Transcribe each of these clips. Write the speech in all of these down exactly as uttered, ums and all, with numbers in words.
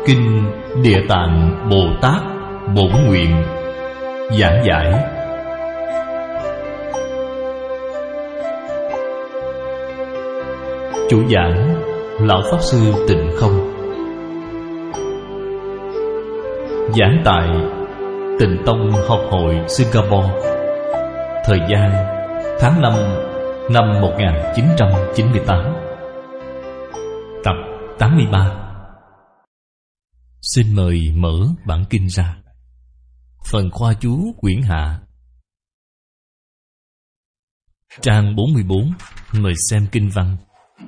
Kinh Địa Tạng Bồ Tát Bổn Nguyện giảng giải. Chủ giảng Lão Pháp Sư Tịnh Không. Giảng tại Tịnh Tông Học hội Singapore. Thời gian tháng năm năm một nghìn chín trăm chín mươi tám. Tập tám mươi ba. Xin mời mở bản kinh ra. Phần khoa chú quyển hạ, trang bốn mươi bốn. Mời xem kinh văn.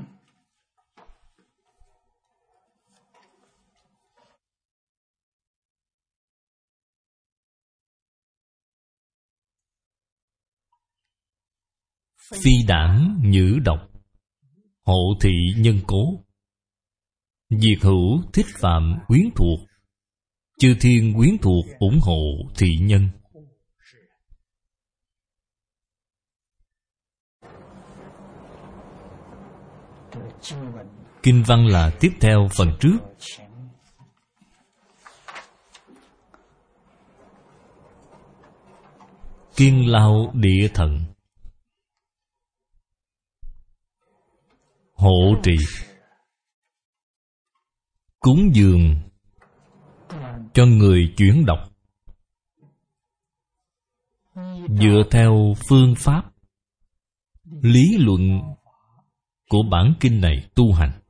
Phi đảng nhữ độc, hộ thị nhân cố. Diệt hữu thích phạm quyến thuộc, chư thiên quyến thuộc ủng hộ thị nhân. Kinh văn là tiếp theo phần trước. Kiên lao địa thần, hộ trì, cúng dường cho người chuyển độc, dựa theo phương pháp lý luận của bản kinh này tu hành.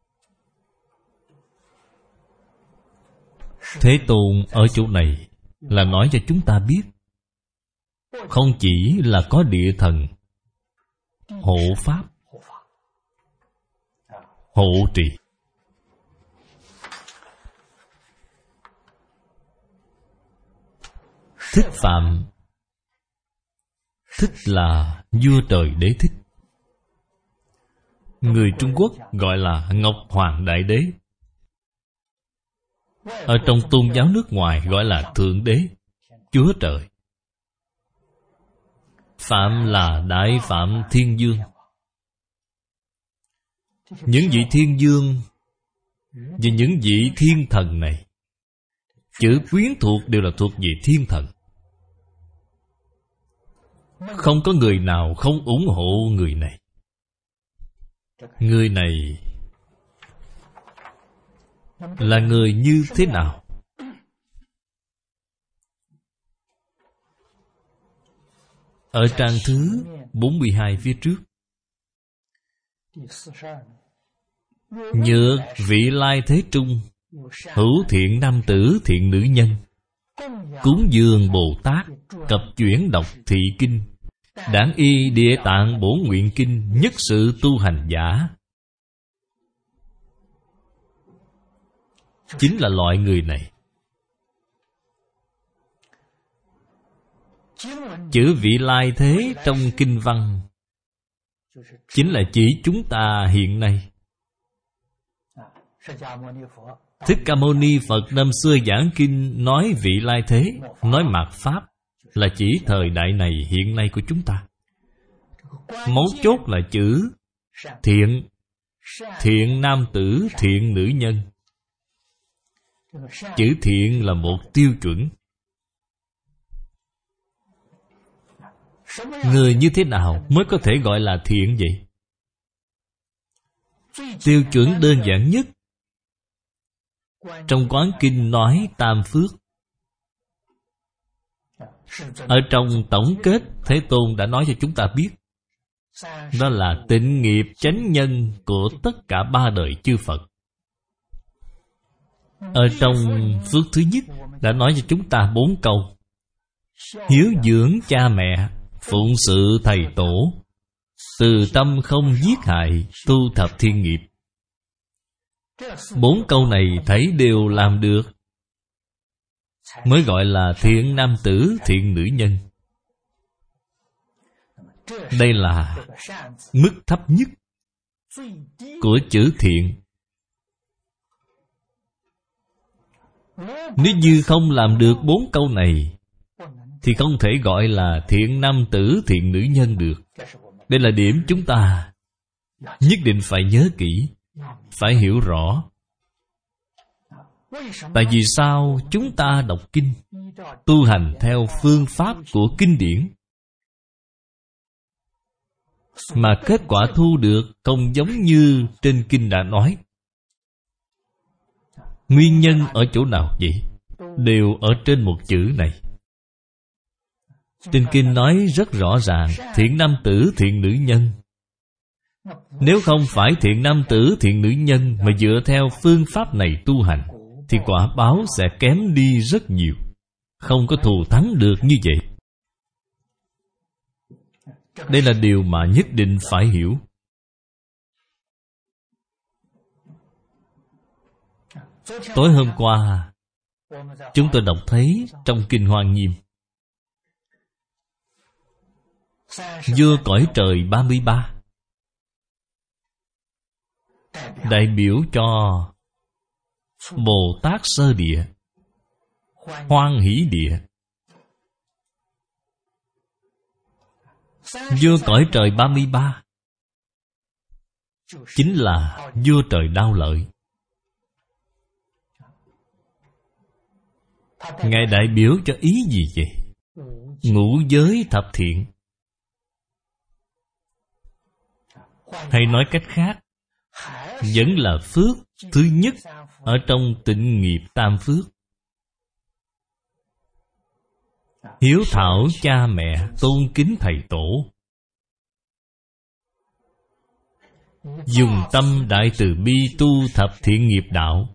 Thế Tôn ở chỗ này là nói cho chúng ta biết, không chỉ là có địa thần hộ pháp, hộ trì, thích phạm. Thích là vua trời đế thích, người Trung Quốc gọi là Ngọc Hoàng Đại Đế, ở trong tôn giáo nước ngoài gọi là Thượng Đế, Chúa Trời. Phạm là Đại Phạm Thiên Dương. Những vị thiên dương và những vị thiên thần này, chữ quyến thuộc đều là thuộc về thiên thần. Không có người nào không ủng hộ người này. Người này là người như thế nào? Ở trang thứ bốn mươi hai phía trước, nhược vị lai thế trung, hữu thiện nam tử thiện nữ nhân, cúng dường Bồ Tát, cập chuyển đọc thị kinh, đản y địa tạng bổn nguyện kinh, nhất sự tu hành giả. Chính là loại người này. Chữ vị lai thế trong kinh văn chính là chỉ chúng ta hiện nay. Thích Ca Mâu Ni Phật năm xưa giảng kinh nói vị lai thế, nói mạt pháp, là chỉ thời đại này hiện nay của chúng ta. Mấu chốt là chữ thiện, thiện nam tử, thiện nữ nhân. Chữ thiện là một tiêu chuẩn. Người như thế nào mới có thể gọi là thiện vậy? Tiêu chuẩn đơn giản nhất trong Quán Kinh nói tam phước. Ở trong tổng kết, Thế Tôn đã nói cho chúng ta biết, đó là tịnh nghiệp chánh nhân của tất cả ba đời chư Phật. Ở trong phước thứ nhất đã nói cho chúng ta bốn câu: hiếu dưỡng cha mẹ, phụng sự thầy tổ, từ tâm không giết hại, tu thập thiên nghiệp. Bốn câu này thấy đều làm được, mới gọi là thiện nam tử, thiện nữ nhân. Đây là mức thấp nhất của chữ thiện. Nếu như không làm được bốn câu này thì không thể gọi là thiện nam tử, thiện nữ nhân được. Đây là điểm chúng ta nhất định phải nhớ kỹ, phải hiểu rõ. Tại vì sao chúng ta đọc kinh, tu hành theo phương pháp của kinh điển, mà kết quả thu được không giống như trên kinh đã nói? Nguyên nhân ở chỗ nào vậy? Đều ở trên một chữ này. Trên kinh nói rất rõ ràng: thiện nam tử, thiện nữ nhân. Nếu không phải thiện nam tử, thiện nữ nhân mà dựa theo phương pháp này tu hành, thì quả báo sẽ kém đi rất nhiều, không có thù thắng được như vậy. Đây là điều mà nhất định phải hiểu. Tối hôm qua, chúng tôi đọc thấy trong Kinh Hoa Nghiêm, vua cõi trời ba mươi ba đại biểu cho Bồ Tát Sơ Địa, Hoan Hỷ Địa. Vua cõi trời ba mươi ba chính là vua trời Đao Lợi. Ngài đại biểu cho ý gì vậy? Ngũ giới thập thiện. Hay nói cách khác, vẫn là phước thứ nhất ở trong tịnh nghiệp tam phước. Hiếu thảo cha mẹ, tôn kính thầy tổ, dùng tâm đại từ bi tu thập thiện nghiệp đạo.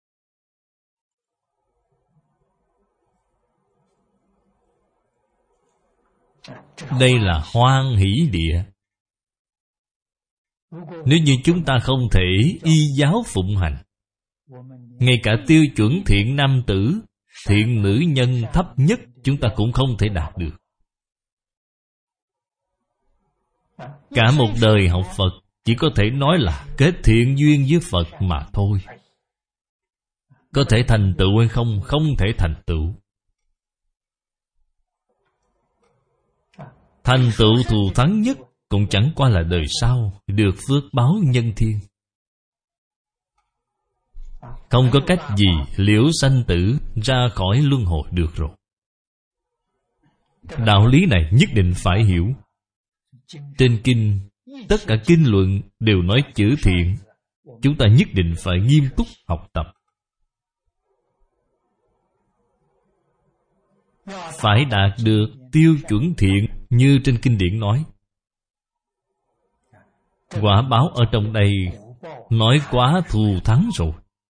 Đây là hoan hỷ địa. Nếu như chúng ta không thể y giáo phụng hành, ngay cả tiêu chuẩn thiện nam tử, thiện nữ nhân thấp nhất chúng ta cũng không thể đạt được. Cả một đời học Phật chỉ có thể nói là kết thiện duyên với Phật mà thôi. Có thể thành tựu hay không? Không thể thành tựu. Thành tựu thù thắng nhất cũng chẳng qua là đời sau được phước báo nhân thiên. Không có cách gì liễu sanh tử ra khỏi luân hồi được rồi. Đạo lý này nhất định phải hiểu. Trên kinh, tất cả kinh luận đều nói chữ thiện. Chúng ta nhất định phải nghiêm túc học tập. Phải đạt được tiêu chuẩn thiện như trên kinh điển nói. Quả báo ở trong đây nói quá thù thắng rồi.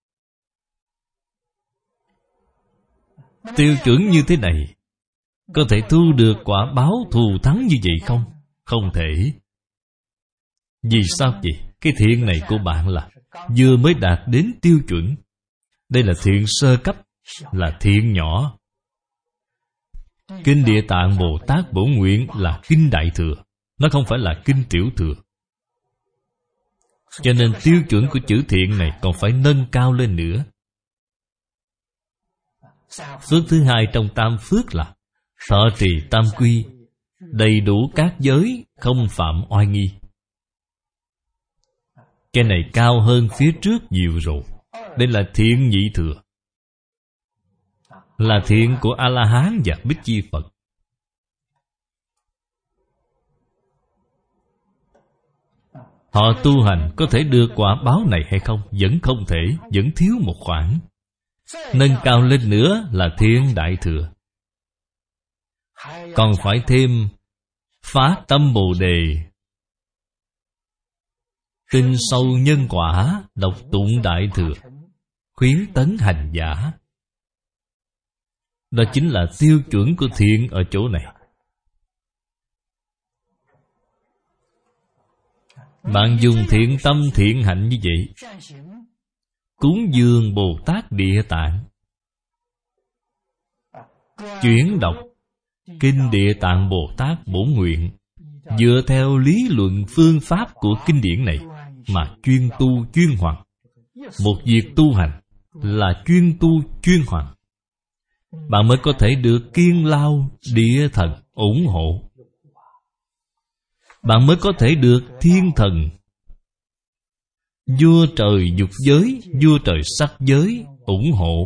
Tiêu chuẩn như thế này có thể thu được quả báo thù thắng như vậy không? Không thể. Vì sao vậy? Cái thiện này của bạn là vừa mới đạt đến tiêu chuẩn. Đây là thiện sơ cấp, là thiện nhỏ. Kinh Địa Tạng Bồ Tát Bổn Nguyện là kinh Đại Thừa, nó không phải là kinh Tiểu Thừa. Cho nên tiêu chuẩn của chữ thiện này còn phải nâng cao lên nữa. Phước thứ hai trong tam phước là thọ trì tam quy, đầy đủ các giới, không phạm oai nghi. Cái này cao hơn phía trước nhiều rồi. Đây là thiện nhị thừa, là thiện của A-la-hán và Bích Chi Phật. Họ tu hành có thể được quả báo này hay không? Vẫn không thể, vẫn thiếu một khoản. Nâng cao lên nữa là thiện đại thừa. Còn phải thêm phát tâm Bồ Đề, tin sâu nhân quả, đọc tụng đại thừa, khuyến tấn hành giả. Đó chính là tiêu chuẩn của thiện ở chỗ này. Bạn dùng thiện tâm thiện hạnh như vậy, cúng dường Bồ Tát Địa Tạng, chuyển đọc Kinh Địa Tạng Bồ Tát Bổn Nguyện, dựa theo lý luận phương pháp của kinh điển này mà chuyên tu chuyên hoằng. Một việc tu hành là chuyên tu chuyên hoằng, bạn mới có thể được Kiên Lao Địa Thần ủng hộ. Bạn mới có thể được thiên thần, vua trời dục giới, vua trời sắc giới ủng hộ.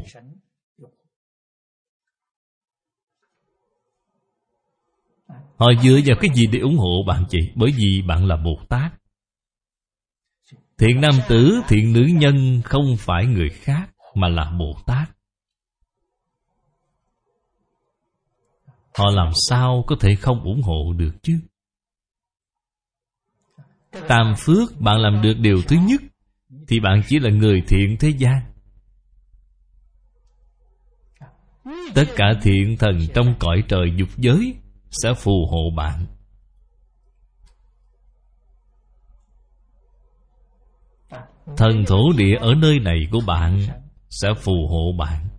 Họ dựa vào cái gì để ủng hộ bạn vậy? Bởi vì bạn là Bồ Tát. Thiện nam tử, thiện nữ nhân không phải người khác, mà là Bồ Tát. Họ làm sao có thể không ủng hộ được chứ? Tam phước bạn làm được điều thứ nhất, thì bạn chỉ là người thiện thế gian. Tất cả thiện thần trong cõi trời dục giới sẽ phù hộ bạn. Thần thổ địa ở nơi này của bạn sẽ phù hộ bạn.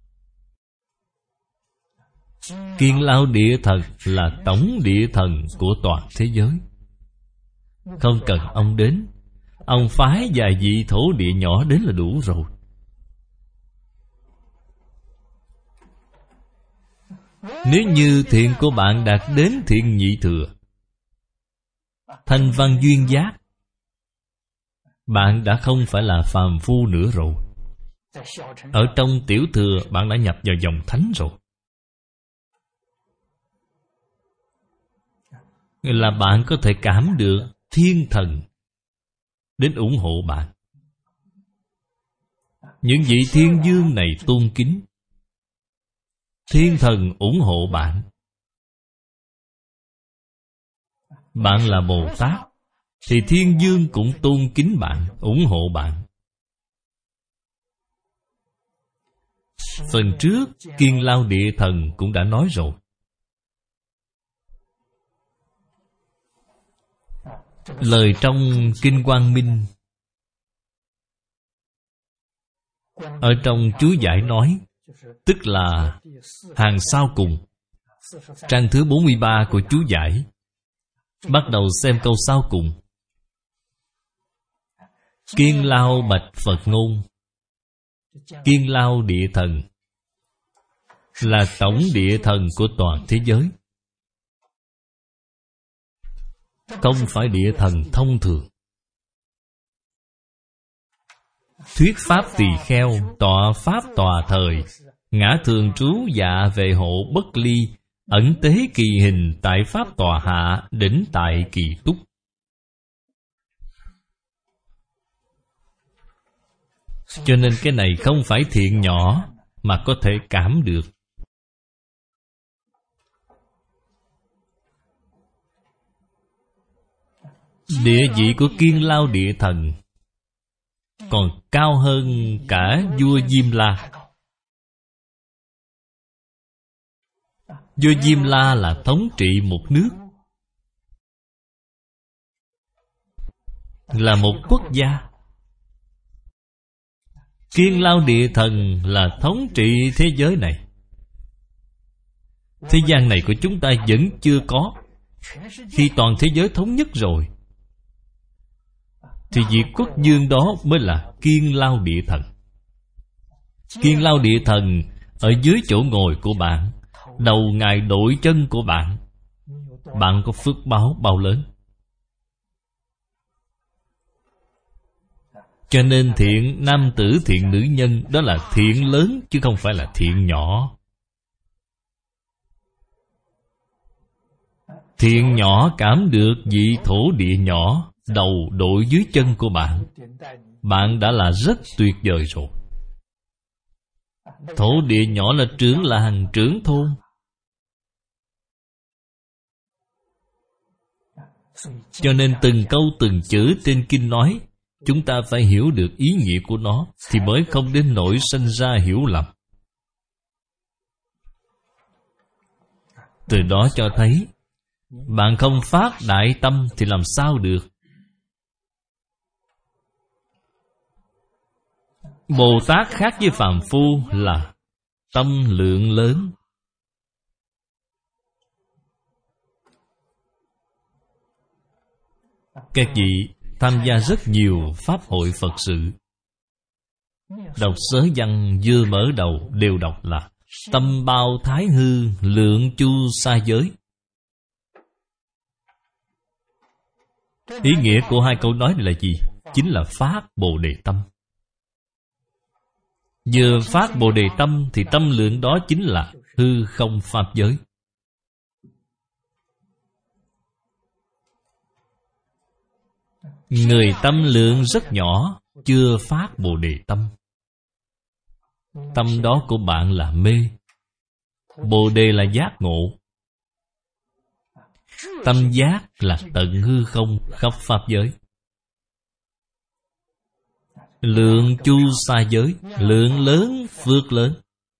Kiên Lao địa thần là tổng địa thần của toàn thế giới. Không cần ông đến, ông phái vài vị thổ địa nhỏ đến là đủ rồi. Nếu như thiện của bạn đạt đến thiện nhị thừa, thanh văn duyên giác, bạn đã không phải là phàm phu nữa rồi. Ở trong tiểu thừa bạn đã nhập vào dòng thánh rồi. Là bạn có thể cảm được thiên thần đến ủng hộ bạn. Những vị thiên vương này tôn kính, thiên thần ủng hộ bạn. Bạn là Bồ Tát, thì thiên vương cũng tôn kính bạn, ủng hộ bạn. Phần trước Kiên Lao địa thần cũng đã nói rồi. Lời trong Kinh Quang Minh, ở trong chú giải nói, tức là hàng sau cùng, trang thứ bốn mươi ba của chú giải. Bắt đầu xem câu sau cùng. Kiên Lao bạch Phật ngôn, Kiên Lao địa thần là tổng địa thần của toàn thế giới, không phải địa thần thông thường. Thuyết pháp tỳ kheo, tọa pháp tòa thời, ngã thường trú dạ về hộ bất ly, ẩn tế kỳ hình, tại pháp tòa hạ, đỉnh tại kỳ túc. Cho nên cái này không phải thiện nhỏ mà có thể cảm được. Địa vị của Kiên Lao địa thần còn cao hơn cả vua Diêm La. Vua Diêm La là thống trị một nước, là một quốc gia. Kiên Lao địa thần là thống trị thế giới này. Thế gian này của chúng ta vẫn chưa có. Khi toàn thế giới thống nhất rồi, thì vị quốc vương đó mới là Kiên Lao địa thần. Kiên Lao địa thần ở dưới chỗ ngồi của bạn, đầu ngài đội chân của bạn. Bạn có phước báo bao lớn. Cho nên thiện nam tử, thiện nữ nhân, đó là thiện lớn chứ không phải là thiện nhỏ. Thiện nhỏ cảm được vị thổ địa nhỏ đầu đội dưới chân của bạn, bạn đã là rất tuyệt vời rồi. Thổ địa nhỏ là trưởng làng, trưởng thôn. Cho nên từng câu từng chữ trên kinh nói, chúng ta phải hiểu được ý nghĩa của nó, thì mới không đến nỗi sanh ra hiểu lầm. Từ đó cho thấy, bạn không phát đại tâm thì làm sao được. Bồ Tát khác với phàm phu là tâm lượng lớn. Các vị tham gia rất nhiều pháp hội Phật sự, đọc sớ văn vừa mở đầu đều đọc là tâm bao thái hư, lượng chu sa giới. Ý nghĩa của hai câu nói này là gì? Chính là phát Bồ Đề tâm. Vừa phát Bồ Đề tâm thì tâm lượng đó chính là hư không pháp giới. Người tâm lượng rất nhỏ, chưa phát Bồ Đề tâm. Tâm đó của bạn là mê. Bồ Đề là giác ngộ. Tâm giác là tận hư không khắp pháp giới. Lượng chu sa giới, lượng lớn phước lớn.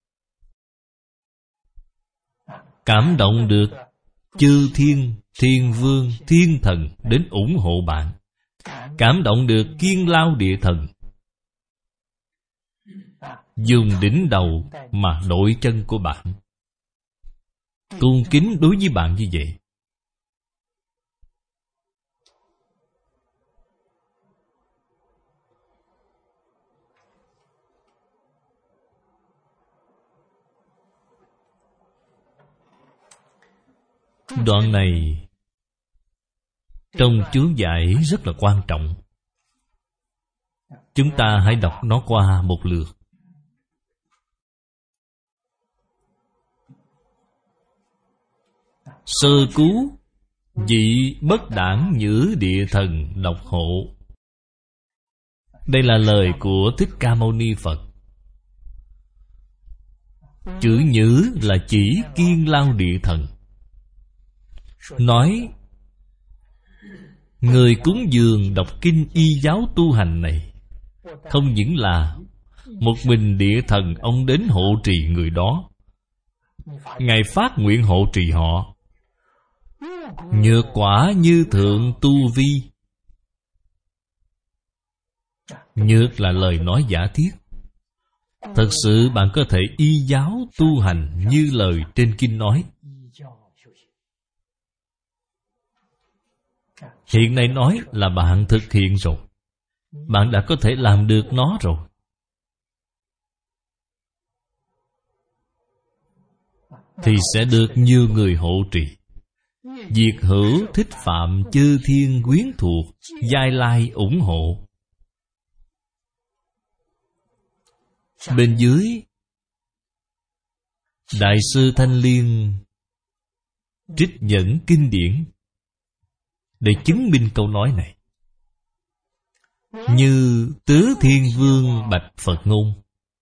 Cảm động được chư thiên, thiên vương, thiên thần đến ủng hộ bạn. Cảm động được Kiên Lao Địa Thần dùng đỉnh đầu mà đội chân của bạn, cung kính đối với bạn như vậy. Đoạn này trong chú giải rất là quan trọng. Chúng ta hãy đọc nó qua một lượt. Sơ cứu vị bất đãng nhữ địa thần độc hộ. Đây là lời của Thích Ca Mâu Ni Phật. Chữ nhữ là chỉ Kiên Lao Địa Thần. Nói người cúng dường đọc kinh y giáo tu hành này, không những là một mình địa thần ông đến hộ trì người đó, Ngài phát nguyện hộ trì họ. Nhược quả như thượng tu vi. Nhược là lời nói giả thiết. Thật sự bạn có thể y giáo tu hành như lời trên kinh nói. Hiện nay nói là bạn thực hiện rồi. Bạn đã có thể làm được nó rồi. Thì sẽ được nhiều người hộ trì. Diệt hữu thích phạm chư thiên quyến thuộc, giai lai ủng hộ. Bên dưới Đại sư Thanh Liên trích dẫn kinh điển để chứng minh câu nói này. Như Tứ Thiên Vương bạch Phật ngôn.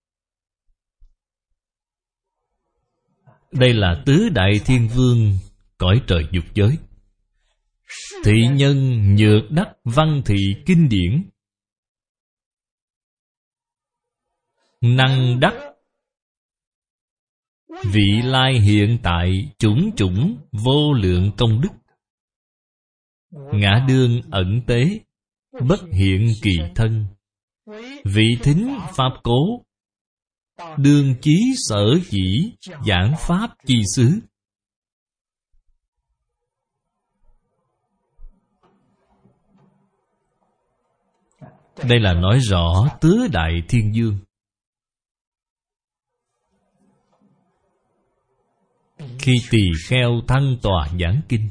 Đây là tứ đại thiên vương cõi trời dục giới. Thị nhân nhược đắc văn thị kinh điển. Năng đắc vị lai hiện tại chủng chủng vô lượng công đức. Ngã đương ẩn tế, bất hiện kỳ thân. Vị thính pháp cố, đương chí sở chỉ, giảng pháp chi xứ. Đây là nói rõ tứ đại thiên vương. Khi tỳ kheo thăng tòa giảng kinh,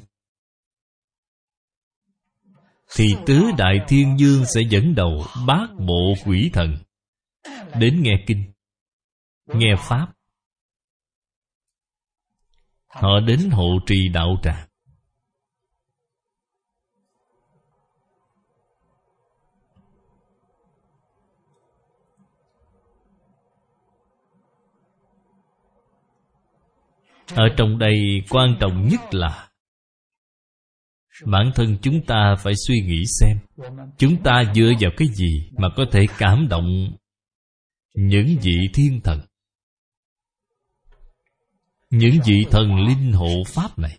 thì tứ đại thiên vương sẽ dẫn đầu bát bộ quỷ thần đến nghe kinh, nghe pháp. Họ đến hộ trì đạo tràng. Ở trong đây quan trọng nhất là bản thân chúng ta phải suy nghĩ xem chúng ta dựa vào cái gì mà có thể cảm động những vị thiên thần, những vị thần linh hộ pháp này.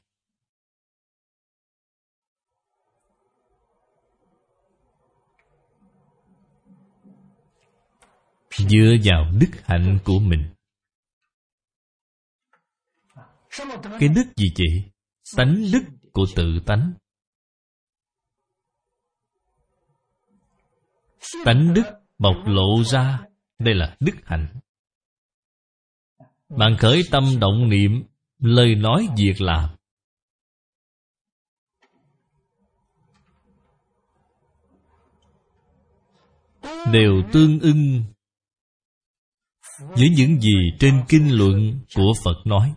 Dựa vào đức hạnh của mình. Cái đức gì vậy? Tánh đức của tự tánh. Tánh đức bộc lộ ra, đây là đức hạnh. Bạn khởi tâm động niệm, lời nói việc làm, đều tương ưng với những gì trên kinh luận của Phật nói.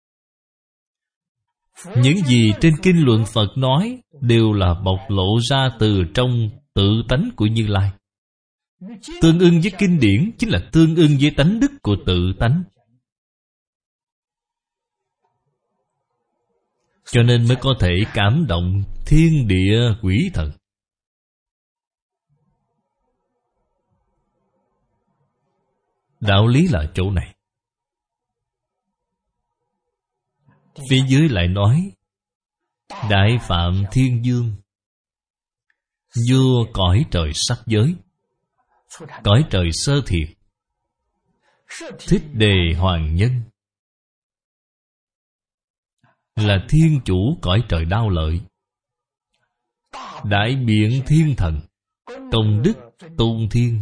Những gì trên kinh luận Phật nói đều là bộc lộ ra từ trong tự tánh của Như Lai. Tương ưng với kinh điển chính là tương ưng với tánh đức của tự tánh. Cho nên mới có thể cảm động thiên địa quỷ thần. Đạo lý là chỗ này. Phía dưới lại nói Đại Phạm Thiên Dương, vua cõi trời sắc giới, cõi trời sơ thiệt, Thích Đề Hoàng Nhân, là thiên chủ cõi trời đao lợi. Đại Biện Thiên Thần, công đức tôn thiên,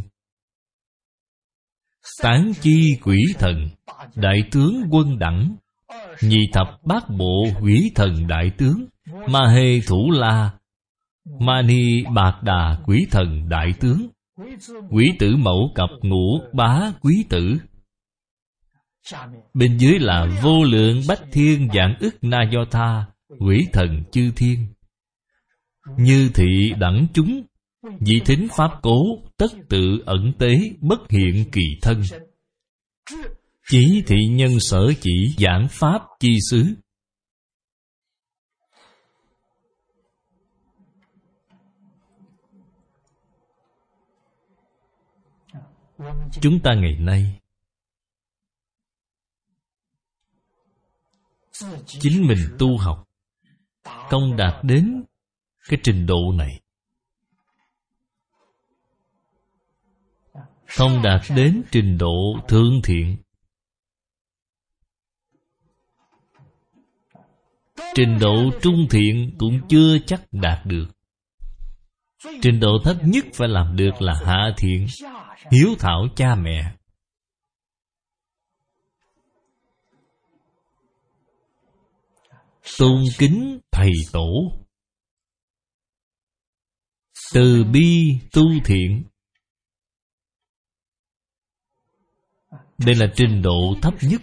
Tán Chi Quỷ Thần, đại tướng quân đẳng, Nhị Thập Bát Bộ Quỷ Thần đại tướng, Ma Hê Thủ La, Mani Bạc Đà Quỷ Thần đại tướng, Quỷ Tử Mẫu Cập Ngũ Bá Quý Tử. Bên dưới là vô lượng bách thiên vạn ức na do tha quỷ thần chư thiên. Như thị đẳng chúng, vị thính pháp cố, tất tự ẩn tế, bất hiện kỳ thân. Chỉ thị nhân sở chỉ, giảng pháp chi xứ. Chúng ta ngày nay chính mình tu học không đạt đến cái trình độ này, không đạt đến trình độ thượng thiện, trình độ trung thiện cũng chưa chắc đạt được. Trình độ thấp nhất phải làm được là hạ thiện, hiếu thảo cha mẹ. Tôn kính thầy tổ, từ bi tu thiện. Đây là trình độ thấp nhất.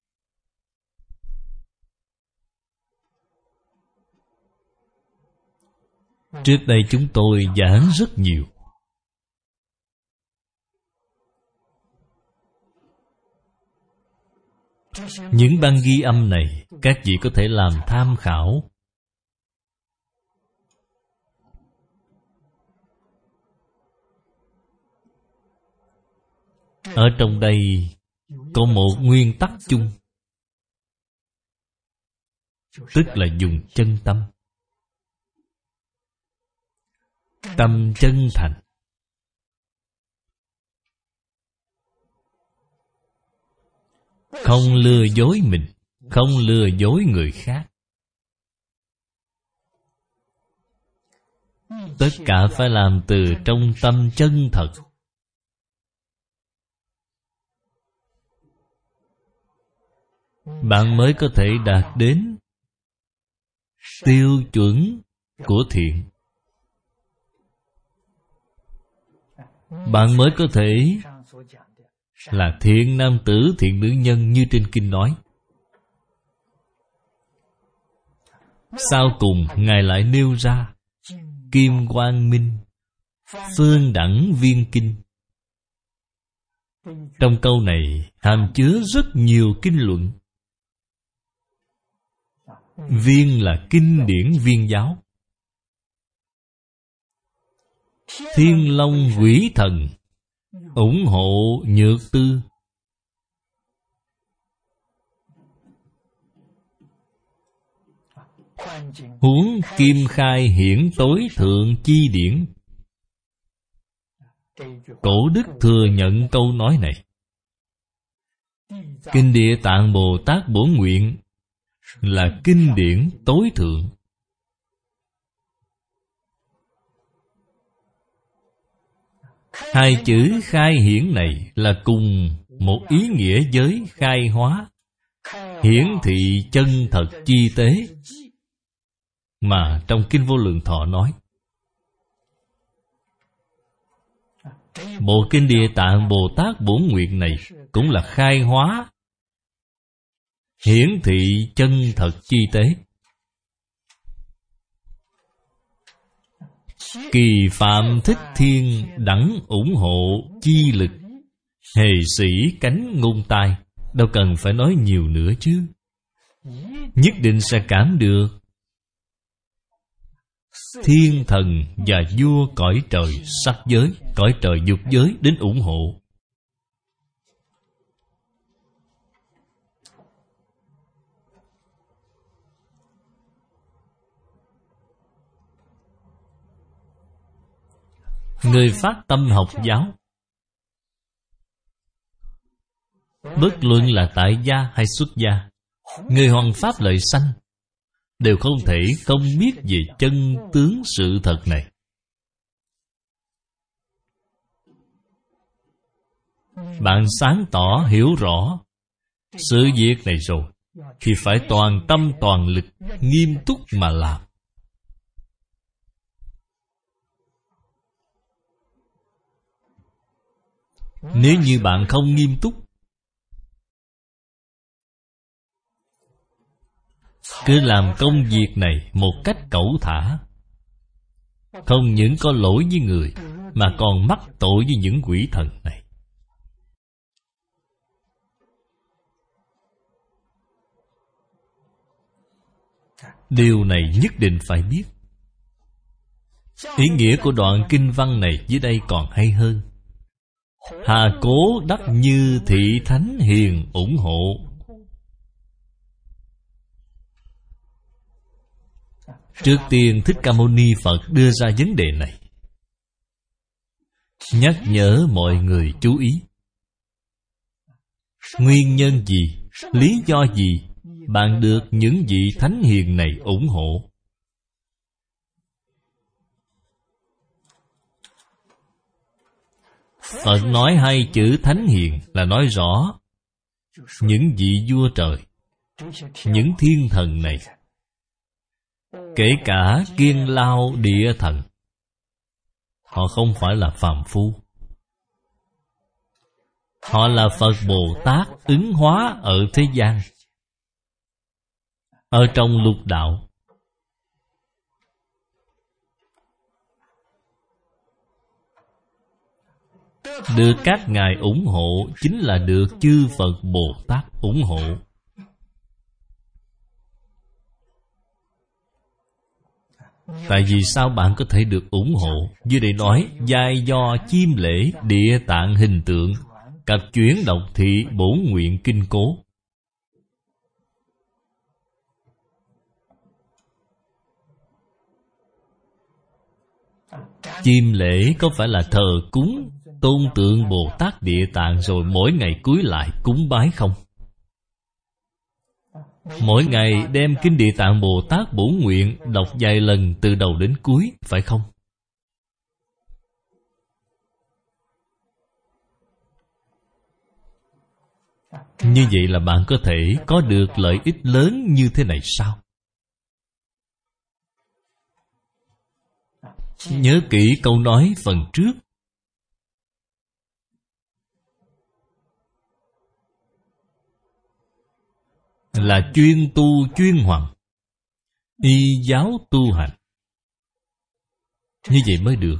Trước đây chúng tôi giảng rất nhiều. Những băng ghi âm này các vị có thể làm tham khảo. Ở trong đây có một nguyên tắc chung, tức là dùng chân tâm. Tâm chân thành. Không lừa dối mình, không lừa dối người khác. Tất cả phải làm từ trong tâm chân thật. Bạn mới có thể đạt đến tiêu chuẩn của thiện. Bạn mới có thể là thiện nam tử, thiện nữ nhân như trên kinh nói. Sau cùng Ngài lại nêu ra Kim Quang Minh, Phương Đẳng Viên Kinh. Trong câu này hàm chứa rất nhiều kinh luận. Viên là kinh điển viên giáo. Thiên Long Quỷ Thần ủng hộ Nhược Tư. Huống Kim Khai Hiển Tối Thượng Chi Điển. Cổ đức thừa nhận câu nói này. Kinh Địa Tạng Bồ Tát Bổn Nguyện là kinh điển tối thượng. Hai chữ khai hiển này là cùng một ý nghĩa với khai hóa, hiển thị chân thật chi tế, mà trong Kinh Vô Lượng Thọ nói. Bộ Kinh Địa Tạng Bồ Tát Bổn Nguyện này cũng là khai hóa, hiển thị chân thật chi tế. Kỳ Phạm Thích Thiên đẳng ủng hộ chi lực, hề sĩ cánh ngôn tai. Đâu cần phải nói nhiều nữa chứ, nhất định sẽ cảm được. Thiên thần và vua cõi trời sắc giới, cõi trời dục giới đến ủng hộ. Người phát tâm học giáo, bất luận là tại gia hay xuất gia, người hoằng pháp lợi sanh, đều không thể không biết về chân tướng sự thật này. Bạn sáng tỏ hiểu rõ sự việc này rồi, thì phải toàn tâm toàn lực, nghiêm túc mà làm. Nếu như bạn không nghiêm túc, cứ làm công việc này một cách cẩu thả, không những có lỗi với người, mà còn mắc tội với những quỷ thần này. Điều này nhất định phải biết. Ý nghĩa của đoạn kinh văn này dưới đây còn hay hơn. Hà cố đắc như thị thánh hiền ủng hộ. Trước tiên Thích Ca Mâu Ni Phật đưa ra vấn đề này, nhắc nhở mọi người chú ý. Nguyên nhân gì, lý do gì bạn được những vị thánh hiền này ủng hộ? Phật nói hai chữ thánh hiền là nói rõ những vị vua trời, những thiên thần này, kể cả Kiên Lao Địa Thần, họ không phải là phàm phu. Họ là Phật Bồ Tát ứng hóa ở thế gian, ở trong lục đạo. Được các ngài ủng hộ chính là được chư Phật Bồ Tát ủng hộ. Tại vì sao bạn có thể được ủng hộ? Dưới đây nói, giai do chiêm lễ địa tạng hình tượng, cập chuyển đọc thị bổn nguyện kinh cố. Chiêm lễ có phải là thờ cúng tôn tượng Bồ Tát Địa Tạng rồi mỗi ngày cúi lại cúng bái không? Mỗi ngày đem Kinh Địa Tạng Bồ Tát Bổn Nguyện đọc vài lần từ đầu đến cuối, phải không? Như vậy là bạn có thể có được lợi ích lớn như thế này sao? Nhớ kỹ câu nói phần trước. Là chuyên tu chuyên hoằng, y giáo tu hành. Như vậy mới được.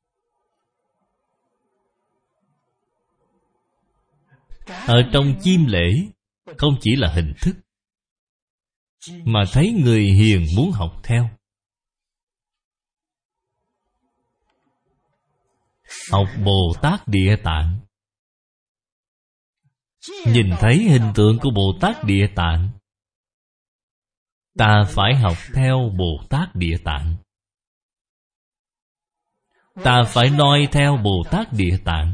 Ở trong chiêm lễ, không chỉ là hình thức, mà thấy người hiền muốn học theo. Học Bồ Tát Địa Tạng, nhìn thấy hình tượng của Bồ Tát Địa Tạng, ta phải học theo Bồ Tát Địa Tạng. Ta phải noi theo Bồ Tát Địa Tạng.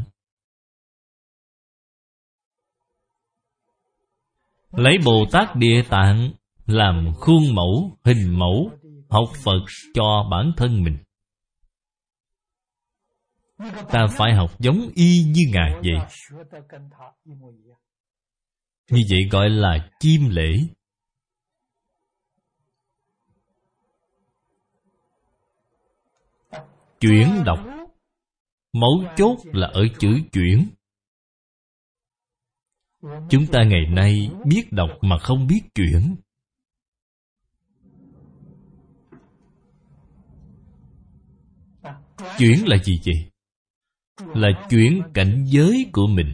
Lấy Bồ Tát Địa Tạng làm khuôn mẫu, hình mẫu học Phật cho bản thân mình. Ta phải học giống y như Ngài vậy. Như vậy gọi là chiêm lễ. Chuyển đọc Mấu chốt là ở chữ chuyển. Chúng ta ngày nay biết đọc mà không biết chuyển. Chuyển là gì vậy? Là chuyển cảnh giới của mình.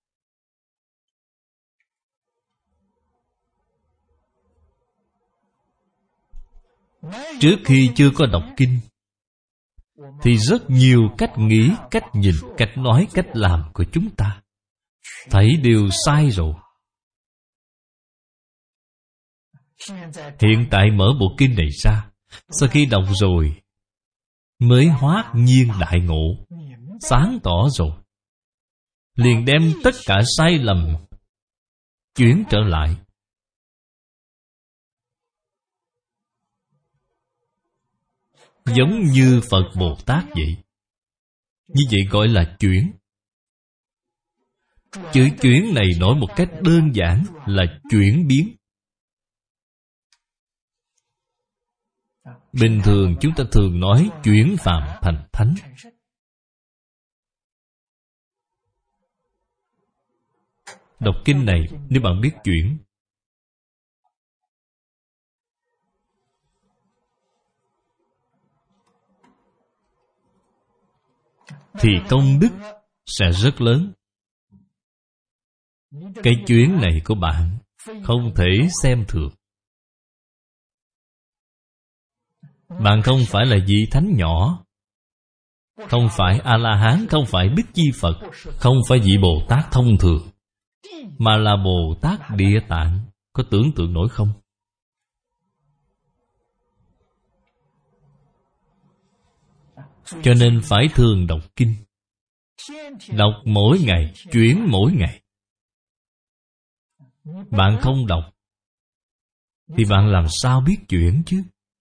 Trước khi chưa có đọc kinh thì rất nhiều cách nghĩ, cách nhìn, cách nói, cách làm của chúng ta thấy đều sai rồi. Hiện tại mở bộ kinh này ra, sau khi đọc rồi mới hoát nhiên đại ngộ, sáng tỏ rồi, liền đem tất cả sai lầm chuyển trở lại. Giống như Phật Bồ Tát vậy. Như vậy gọi là chuyển. Chữ chuyển này nói một cách đơn giản là chuyển biến. Bình thường chúng ta thường nói chuyển phàm thành thánh. Đọc kinh này nếu bạn biết chuyển thì công đức sẽ rất lớn. Cái chuyến này của bạn không thể xem thường. Bạn không phải là vị thánh nhỏ, không phải A-la-hán, không phải Bích Chi Phật, không phải vị Bồ Tát thông thường, mà là Bồ Tát Địa Tạng. Có tưởng tượng nổi không? Cho nên phải thường đọc kinh. Đọc mỗi ngày, chuyển mỗi ngày. Bạn không đọc thì bạn làm sao biết chuyển chứ?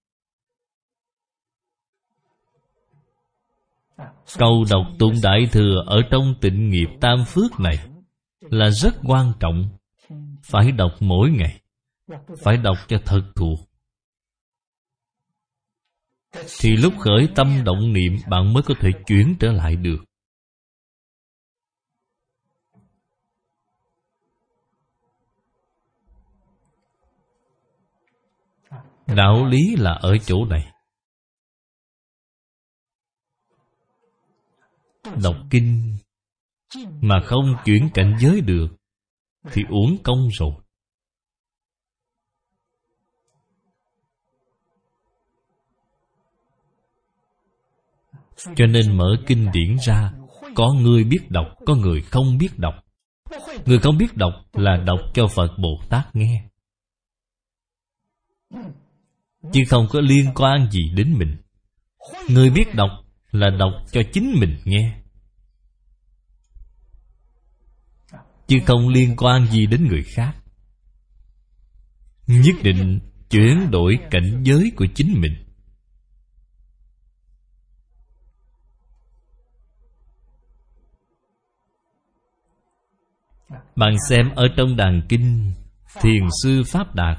Câu đọc tụng Đại Thừa ở trong Tịnh Nghiệp Tam Phước này là rất quan trọng. Phải đọc mỗi ngày, phải đọc cho thật thuộc. Thì lúc khởi tâm động niệm bạn mới có thể chuyển trở lại được. Đạo lý là ở chỗ này. Đọc kinh mà không chuyển cảnh giới được thì uổng công rồi. Cho nên mở kinh điển ra, có người biết đọc, có người không biết đọc. Người không biết đọc là đọc cho Phật Bồ Tát nghe, chứ không có liên quan gì đến mình. Người biết đọc là đọc cho chính mình nghe, chứ không liên quan gì đến người khác. Nhất định chuyển đổi cảnh giới của chính mình. Bạn xem ở trong đàn kinh Thiền sư Pháp Đạt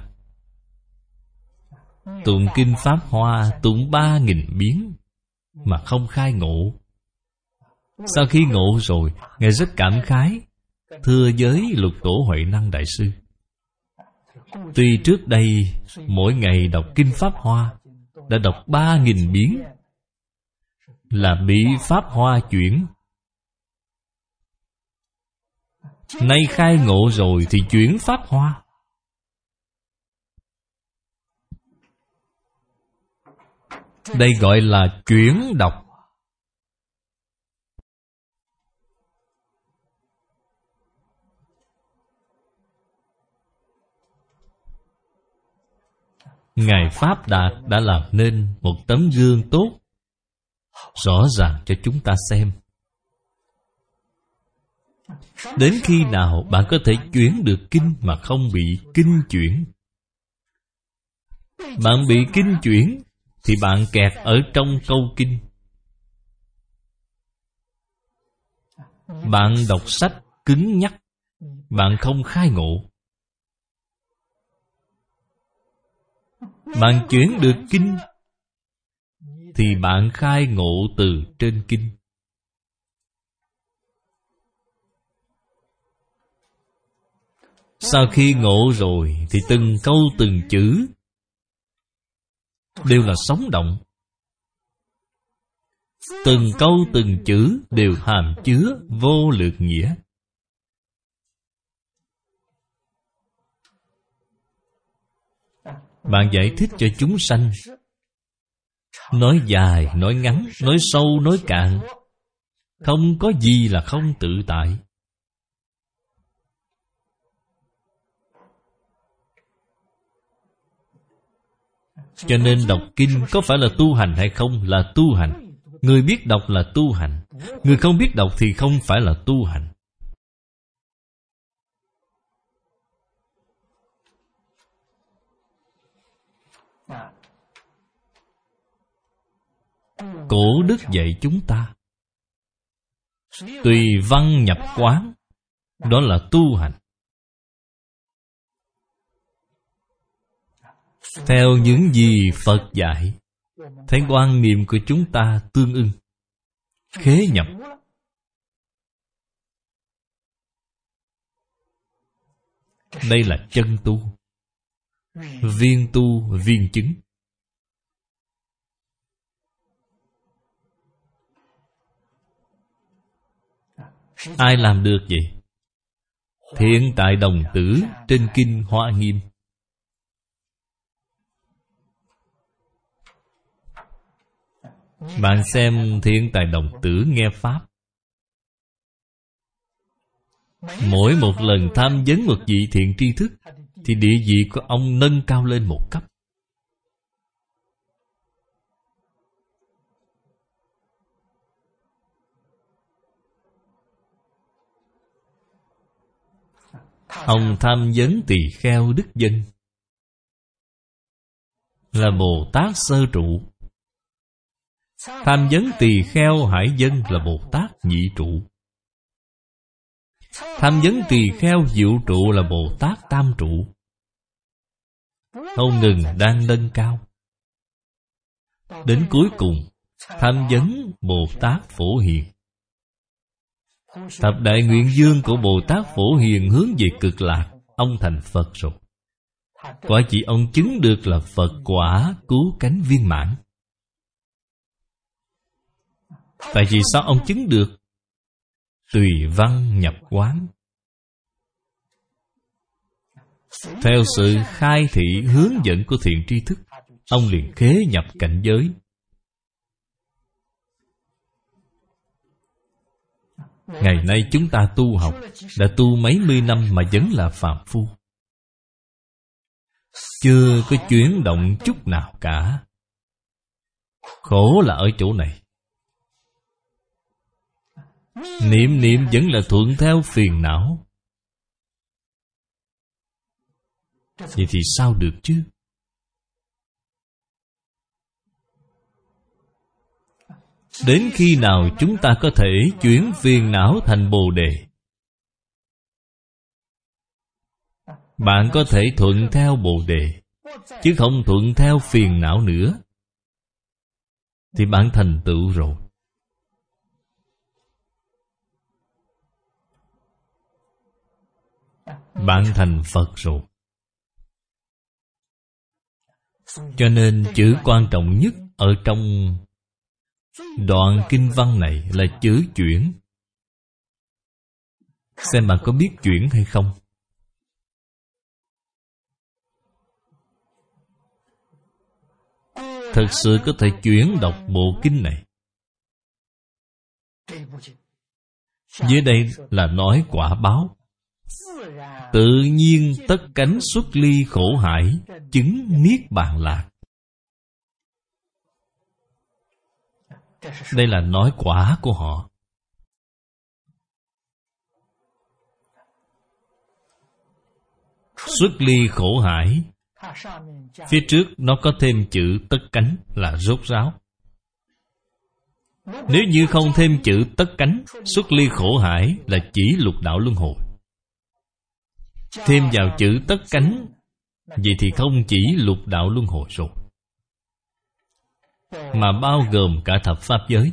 tụng kinh Pháp Hoa tụng ba nghìn biến mà không khai ngộ. Sau khi ngộ rồi, Ngài rất cảm khái, thưa với Lục Tổ Huệ Năng Đại Sư. Tuy trước đây mỗi ngày đọc kinh Pháp Hoa đã đọc ba nghìn biến, là bị Pháp Hoa chuyển. Nay khai ngộ rồi thì chuyển Pháp Hoa. Đây gọi là chuyển đọc. Ngài Pháp Đạt đã làm nên một tấm gương tốt, rõ ràng cho chúng ta xem. Đến khi nào bạn có thể chuyển được kinh mà không bị kinh chuyển? Bạn bị kinh chuyển thì bạn kẹt ở trong câu kinh. Bạn đọc sách cứng nhắc, bạn không khai ngộ. Bạn chuyển được kinh thì bạn khai ngộ từ trên kinh. Sau khi ngộ rồi thì từng câu từng chữ đều là sống động. Từng câu từng chữ đều hàm chứa vô lượng nghĩa. Bạn giải thích cho chúng sanh, nói dài, nói ngắn, nói sâu, nói cạn, không có gì là không tự tại. Cho nên đọc kinh có phải là tu hành hay không? Là tu hành. Người biết đọc là tu hành, người không biết đọc thì không phải là tu hành. Cổ đức dạy chúng ta tùy văn nhập quán, đó là tu hành. Theo những gì Phật dạy, thấy quan niệm của chúng ta tương ưng, khế nhập. Đây là chân tu, viên tu, viên chứng. Ai làm được vậy? Thiện Tại Đồng Tử trên Kinh Hoa Nghiêm. Bạn xem Thiện Tài Đồng Tử nghe Pháp, mỗi một lần tham vấn một vị thiện tri thức thì địa vị của ông nâng cao lên một cấp. Ông tham vấn tỳ kheo đức dân là Bồ Tát sơ trụ, tham vấn tỳ kheo hải dân là Bồ Tát nhị trụ, tham vấn tỳ kheo diệu trụ là Bồ Tát tam trụ. Không ngừng đang nâng cao. Đến cuối cùng tham vấn Bồ Tát Phổ Hiền. Thập đại nguyện dương của Bồ Tát Phổ Hiền hướng về cực lạc, ông thành Phật rồi. Quả chỉ ông chứng được là Phật quả cứu cánh viên mãn. Tại vì sao ông chứng được? Tùy văn nhập quán. Theo sự khai thị hướng dẫn của thiện tri thức, ông liền khế nhập cảnh giới. Ngày nay chúng ta tu học đã tu mấy mươi năm mà vẫn là phàm phu, chưa có chuyển động chút nào cả. Khổ là ở chỗ này. Niệm niệm vẫn là thuận theo phiền não. Vậy thì sao được chứ? Đến khi nào chúng ta có thể chuyển phiền não thành Bồ Đề? Bạn có thể thuận theo Bồ Đề, chứ không thuận theo phiền não nữa, thì bạn thành tựu rồi. Bạn thành Phật rồi. Cho nên chữ quan trọng nhất ở trong đoạn kinh văn này là chữ chuyển. Xem bạn có biết chuyển hay không? Thật sự có thể chuyển đọc bộ kinh này. Dưới đây là nói quả báo. Tự nhiên tất cánh xuất ly khổ hải, chứng niết bàn lạc. Đây là nói quả của họ. Xuất ly khổ hải, phía trước nó có thêm chữ tất cánh là rốt ráo. Nếu như không thêm chữ tất cánh, xuất ly khổ hải là chỉ lục đạo luân hồi. Thêm vào chữ tất cánh, vậy thì không chỉ lục đạo luân hồi rồi, mà bao gồm cả thập pháp giới.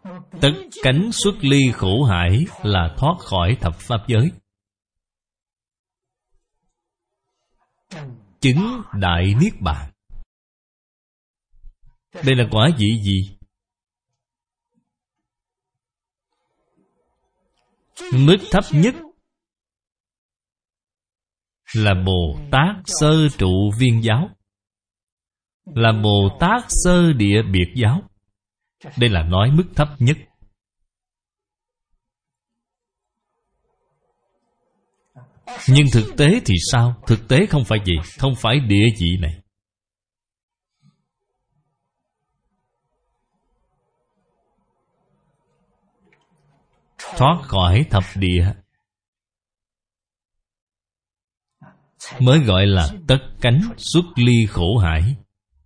Tất cánh xuất ly khổ hải là thoát khỏi thập pháp giới. Chứng đại niết bàn. Đây là quả vị gì? Mức thấp nhất là Bồ Tát sơ trụ viên giáo, là Bồ Tát sơ địa biệt giáo. Đây là nói mức thấp nhất. Nhưng thực tế thì sao? Thực tế không phải vậy, không phải địa vị này. Thoát khỏi thập địa mới gọi là tất cánh xuất ly khổ hải.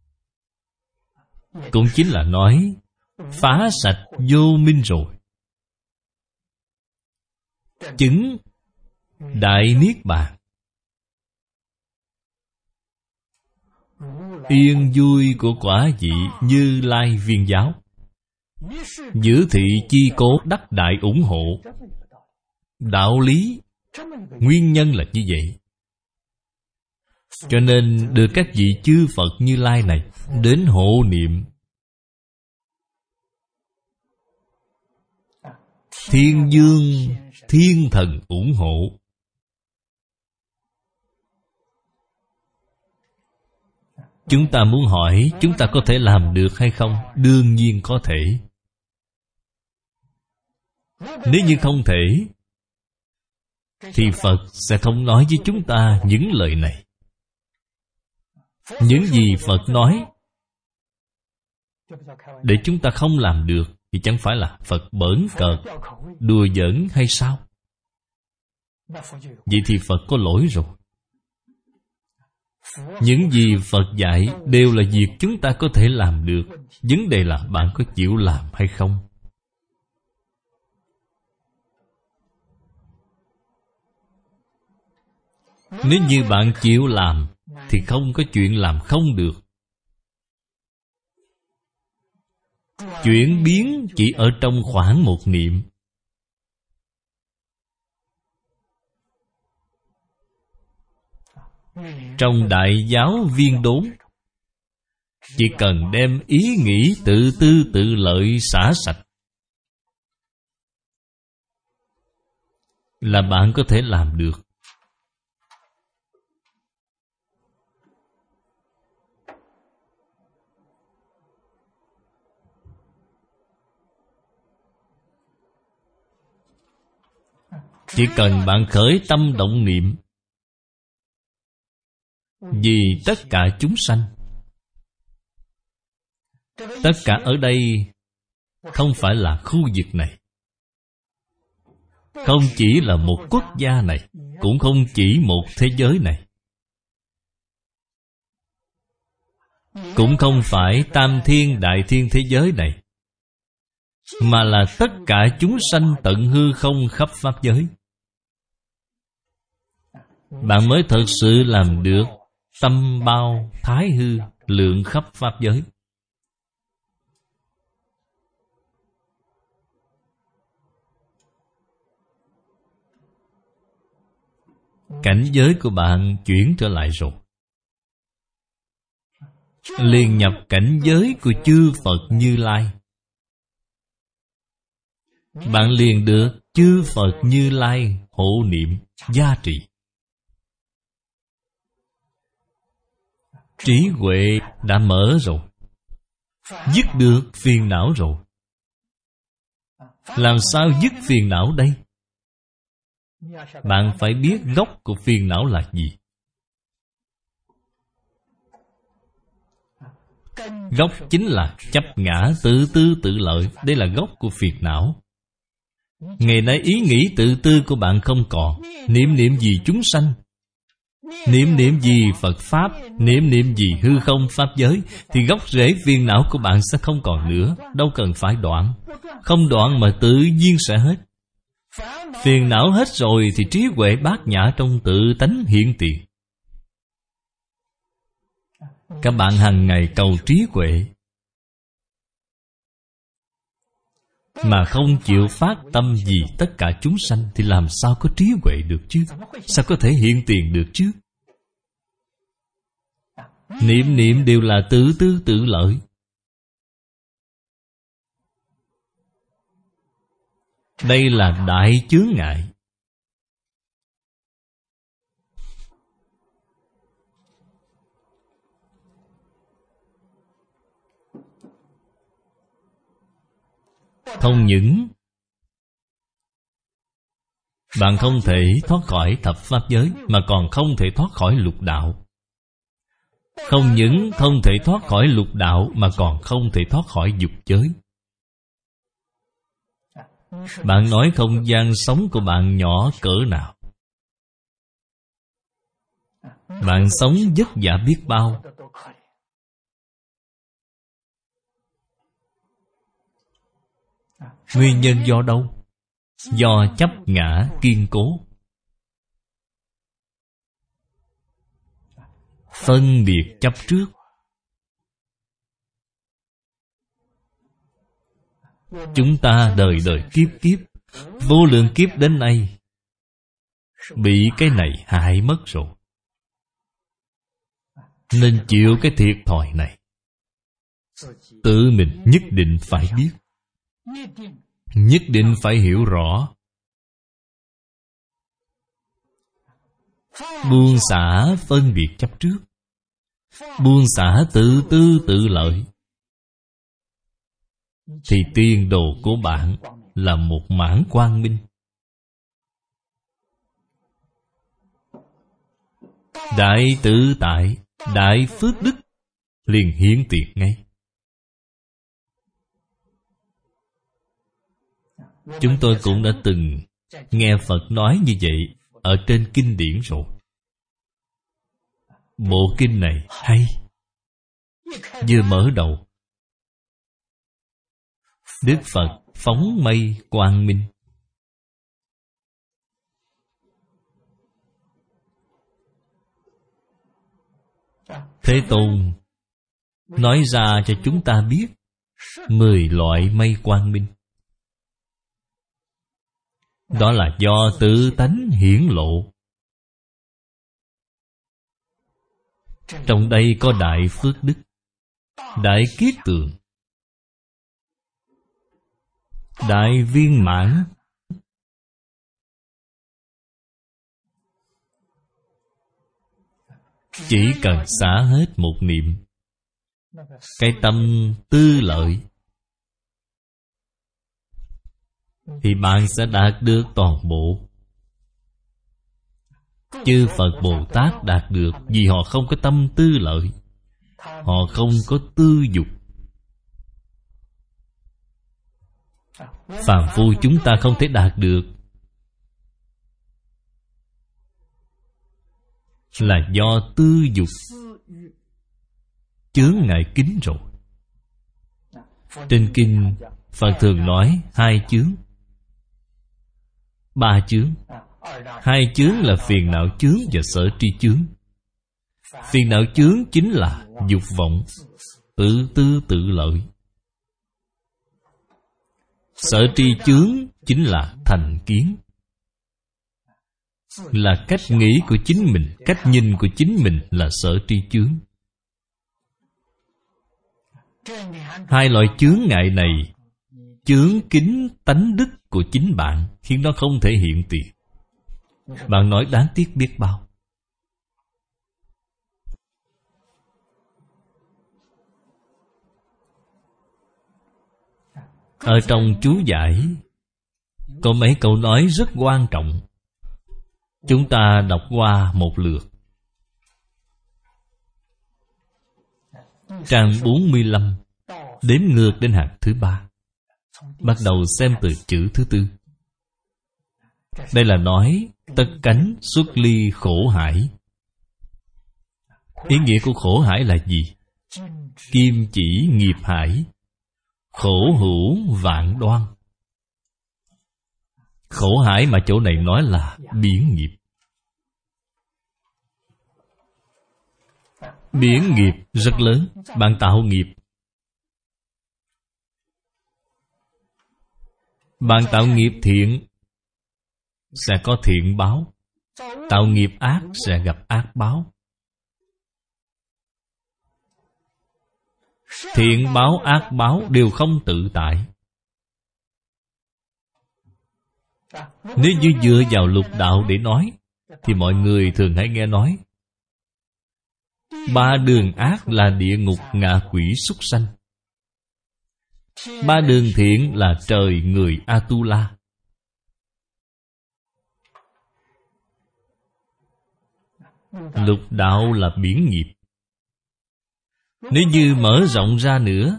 Cũng chính là nói phá sạch vô minh rồi, chứng đại niết bàn. Yên vui của quả vị Như Lai viên giáo, giữ thị chi cố đắc đại ủng hộ. Đạo lý nguyên nhân là như vậy. Cho nên được các vị chư Phật Như Lai này đến hộ niệm. Thiên dương, thiên thần ủng hộ. Chúng ta muốn hỏi chúng ta có thể làm được hay không? Đương nhiên có thể. Nếu như không thể thì Phật sẽ không nói với chúng ta những lời này. Những gì Phật nói để chúng ta không làm được thì chẳng phải là Phật bỡn cợt, đùa giỡn hay sao? Vậy thì Phật có lỗi rồi. Những gì Phật dạy đều là việc chúng ta có thể làm được. Vấn đề là bạn có chịu làm hay không. Nếu như bạn chịu làm thì không có chuyện làm không được. Chuyển biến chỉ ở trong khoảng một niệm. Trong đại giáo viên đốn, chỉ cần đem ý nghĩ tự tư tự lợi xả sạch là bạn có thể làm được. Chỉ cần bạn khởi tâm động niệm vì tất cả chúng sanh. Tất cả ở đây không phải là khu vực này, không chỉ là một quốc gia này, cũng không chỉ một thế giới này, cũng không phải tam thiên đại thiên thế giới này, mà là tất cả chúng sanh tận hư không khắp pháp giới. Bạn mới thật sự làm được tâm bao thái hư lượng khắp pháp giới. Cảnh giới của bạn chuyển trở lại rồi, liền nhập cảnh giới của chư Phật Như Lai. Bạn liền được chư Phật Như Lai hộ niệm gia trì. Trí huệ đã mở rồi, dứt được phiền não rồi. Làm sao dứt phiền não đây? Bạn phải biết gốc của phiền não là gì. Gốc chính là chấp ngã tự tư tự lợi. Đây là gốc của phiền não. Ngày nay ý nghĩ tự tư của bạn không còn. Niệm niệm gì chúng sanh, niệm niệm gì Phật Pháp, niệm niệm gì hư không Pháp giới, thì gốc rễ phiền não của bạn sẽ không còn nữa. Đâu cần phải đoạn. Không đoạn mà tự nhiên sẽ hết. Phiền não hết rồi thì trí huệ bát nhã trong tự tánh hiện tiền. Các bạn hàng ngày cầu trí huệ. mà không chịu phát tâm vì tất cả chúng sanh thì làm sao có trí huệ được chứ? Sao có thể hiện tiền được chứ? Niệm niệm đều là tự tư tự lợi. Đây là đại chướng ngại. Không những bạn không thể thoát khỏi thập pháp giới, mà còn không thể thoát khỏi lục đạo. Không những không thể thoát khỏi lục đạo, mà còn không thể thoát khỏi dục giới. Bạn nói không gian sống của bạn nhỏ cỡ nào? Bạn sống vất vả biết bao. Nguyên nhân do đâu? Do chấp ngã kiên cố. Phân biệt chấp trước. Chúng ta đời đời kiếp kiếp, vô lượng kiếp đến nay bị cái này hại mất rồi, nên chịu cái thiệt thòi này. Tự mình nhất định phải biết, nhất định phải hiểu rõ. Buông xả phân biệt chấp trước, buông xả tự tư tự lợi, thì tiền đồ của bạn là một mảng quang minh. Đại tự tại, đại phước đức liền hiển tiền ngay. Chúng tôi cũng đã từng nghe Phật nói như vậy ở trên kinh điển rồi. Bộ kinh này hay. Vừa mở đầu, Đức Phật phóng mây quang minh. Thế Tôn nói ra cho chúng ta biết mười loại mây quang minh. Đó là do tự tánh hiển lộ. Trong đây có đại phước đức, đại kiết tường, đại viên mãn. Chỉ cần xả hết một niệm, cái tâm tư lợi, thì bạn sẽ đạt được toàn bộ. Chư Phật Bồ Tát đạt được vì họ không có tâm tư lợi, họ không có tư dục. Phàm phu chúng ta không thể đạt được, là do tư dục chướng ngại kín rồi. Trên kinh Phật thường nói hai chướng, ba chướng. Hai chướng là phiền não chướng và sở tri chướng. Phiền não chướng chính là dục vọng, tự tư tự lợi. Sở tri chướng chính là thành kiến, là cách nghĩ của chính mình, cách nhìn của chính mình là sở tri chướng. Hai loại chướng ngại này chướng kín tánh đức của chính bạn, khiến nó không thể hiện tiền. Bạn nói đáng tiếc biết bao. Ở trong chú giải có mấy câu nói rất quan trọng. Chúng ta đọc qua một lượt. Trang bốn mươi lăm, đếm ngược đến hàng thứ ba. Bắt đầu xem từ chữ thứ tư. Đây là nói tất cánh xuất ly khổ hải. Ý nghĩa của khổ hải là gì? Kim chỉ nghiệp hải, khổ hữu vạn đoan. Khổ hải mà chỗ này nói là biển nghiệp. Biển nghiệp rất lớn. Bạn tạo nghiệp, Bạn tạo nghiệp thiện sẽ có thiện báo, tạo nghiệp ác sẽ gặp ác báo. Thiện báo ác báo đều không tự tại. Nếu như dựa vào lục đạo để nói, thì mọi người thường hay nghe nói ba đường ác là địa ngục, ngạ quỷ, súc sanh. Ba đường thiện là trời người Atula. Lục đạo là biển nghiệp. Nếu như mở rộng ra nữa,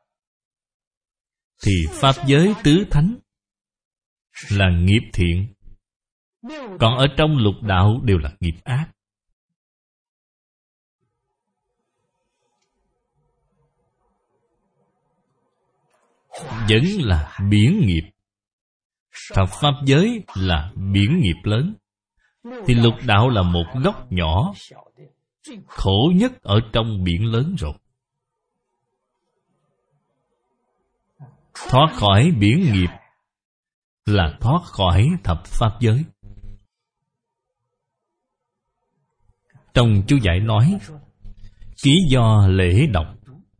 thì pháp giới tứ thánh là nghiệp thiện, còn ở trong lục đạo đều là nghiệp ác. Vẫn là biển nghiệp. Thập pháp giới là biển nghiệp lớn, thì lục đạo là một góc nhỏ, khổ nhất ở trong biển lớn rồi. Thoát khỏi biển nghiệp là thoát khỏi thập pháp giới. Trong chú giải nói, ký do lễ đọc.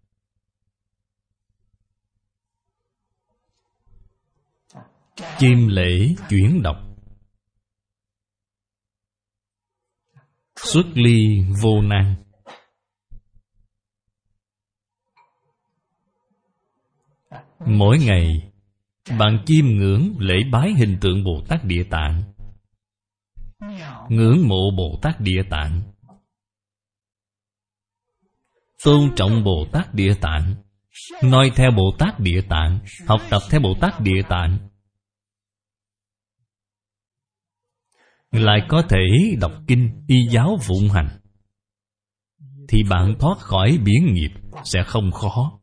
Chim lễ chuyển đọc. Xuất ly vô nan. Mỗi ngày bạn chiêm ngưỡng lễ bái hình tượng Bồ Tát Địa Tạng, ngưỡng mộ Bồ Tát Địa Tạng, tôn trọng Bồ Tát Địa Tạng, noi theo Bồ Tát Địa Tạng, học tập theo Bồ Tát Địa Tạng, lại có thể đọc kinh y giáo phụng hành, thì bạn thoát khỏi biển nghiệp sẽ không khó.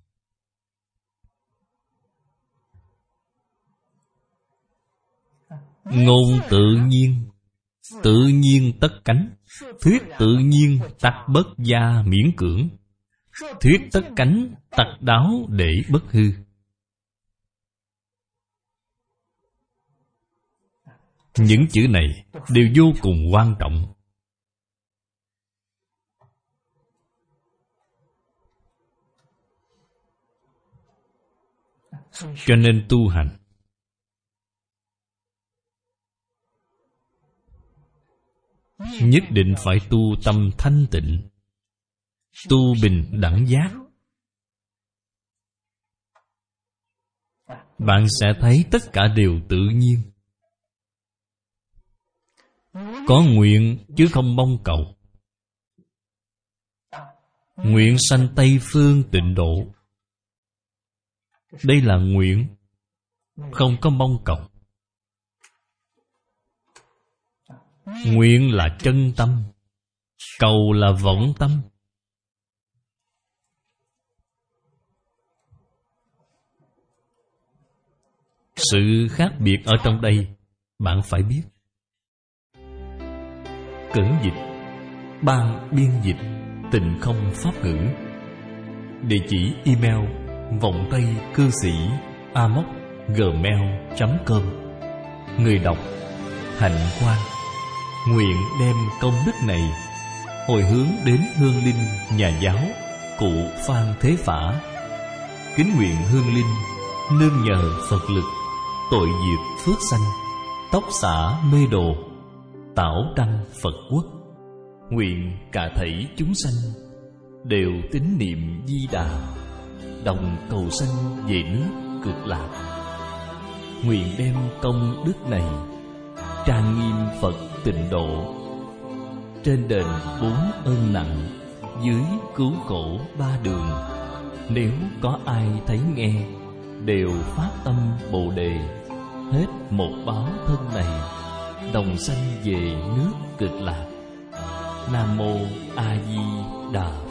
Ngôn tự nhiên, tự nhiên tất cánh. Thuyết tự nhiên tắc bất gia miễn cưỡng. Thuyết tất cánh tắc đáo để bất hư. Những chữ này đều vô cùng quan trọng. Cho nên tu hành nhất định phải tu tâm thanh tịnh, tu bình đẳng giác. Bạn sẽ thấy tất cả đều tự nhiên. Có nguyện chứ không mong cầu. Nguyện sanh Tây Phương Tịnh Độ. Đây là nguyện, không có mong cầu. Nguyện là chân tâm, cầu là vọng tâm. Sự khác biệt ở trong đây bạn phải biết. Cẩn dịch, ban biên dịch Tịnh Không Pháp Ngữ. Địa chỉ email vọng tây cư sĩ a m o c gmail chấm com. Người đọc Hạnh Quang. Nguyện đem công đức này hồi hướng đến hương linh nhà giáo cụ Phan Thế Phả. Kính nguyện hương linh nương nhờ Phật lực, tội diệt phước sanh, tóc xả mê đồ, tảo đăng Phật quốc. Nguyện cả thảy chúng sanh đều tín niệm Di Đà, đồng cầu sanh về nước Cực Lạc. Nguyện đem công đức này trang nghiêm Phật Tịnh Độ, trên đền bốn ơn nặng, dưới cứu khổ ba đường. Nếu có ai thấy nghe, đều phát tâm Bồ Đề, hết một báo thân này, đồng sanh về nước Cực Lạc. Nam Mô A Di Đà